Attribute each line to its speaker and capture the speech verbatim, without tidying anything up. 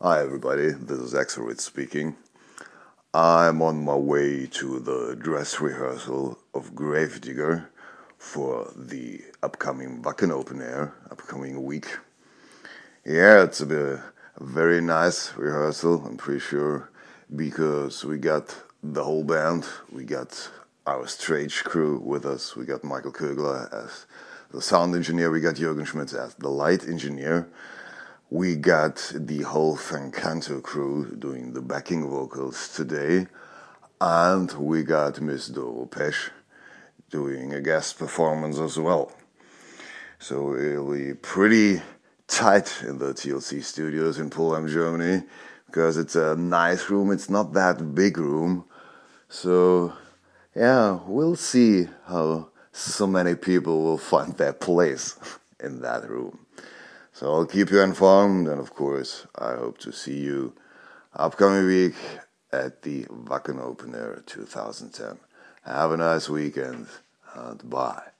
Speaker 1: Hi everybody, this is Axelrod speaking. I'm on my way to the dress rehearsal of Gravedigger for the upcoming Wacken Open Air, upcoming week. Yeah, it's a, bit, a very nice rehearsal, I'm pretty sure, because we got the whole band, we got our stage crew with us, we got Michael Kögler as the sound engineer, we got Jürgen Schmitz as the light engineer. We got the whole Fancanto crew doing the backing vocals today, and we got Miss Doro Pesch doing a guest performance as well. So it'll be pretty tight in the T L C studios in Pullheim, Germany, because it's a nice room, it's not that big room. So yeah, we'll see how so many people will find their place in that room. So I'll keep you informed, and of course, I hope to see you upcoming week at the Wacken Open Air twenty ten. Have a nice weekend, and bye.